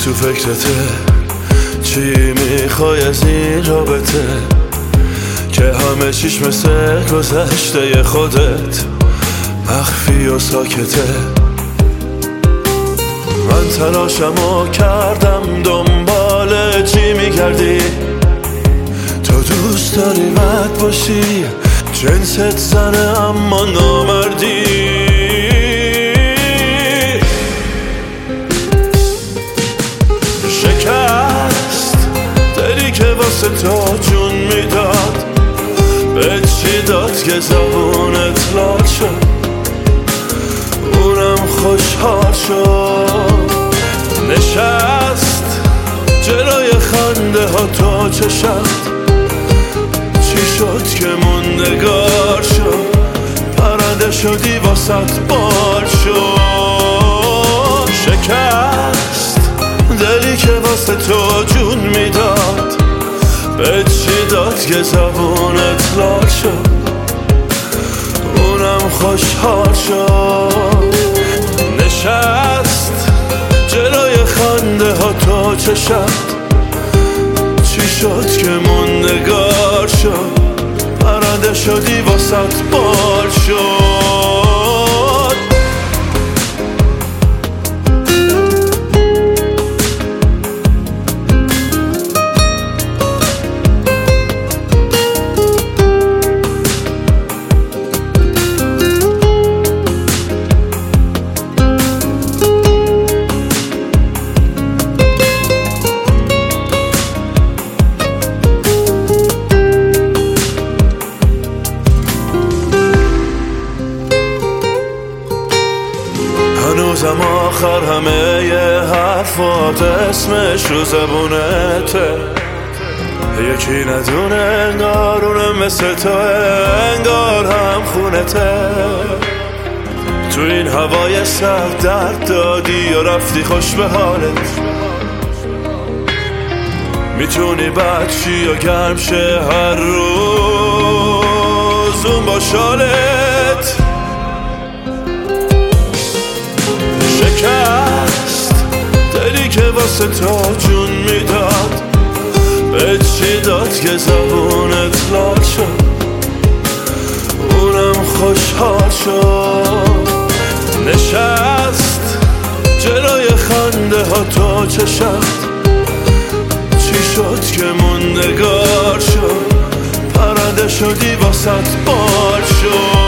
تو فکرته چی میخوای از این رابطه که همه چیش مثل گذشته خودت مخفی و ساکته. من تلاشمو کردم دنبال چی میگردی، تو دوست داری رد باشی، جنست زنه اما نامردی. شکست دلی که واسه تو جون میداد، به چی داد که زبونت لال شد، اونم خوشحال شد. نشست جلوی خنده ها تو چشم، چی شد که موندگار شد، پرنده شدی واسط بال شد. شکست دلی که واسه تو جون میداد، به چی داد که زبونت لال شد، اونم خوشحال شد. نشست جلوی خنده ها تو چشم، چی شد که موندگار شد، پرنده شدی واسط بال شد. هنوزم آخر همه ی حرفات اسمش رو زبونته، یکی ندونه انگار اونم مثل تو، انگار هم خونته. تو این هوای سرد درد دادی و رفتی خوش به حالت، میتونی بد چی و گرم شه هر روز اون با شالت. شکست دلی که واسه تو جون میداد، به چی داد که زبونت لال شد، اونم خوشحال شد. نشست جلوی خنده ها تو چشم، چی شد که موندگار شد، پرنده شدی واسط بال شد.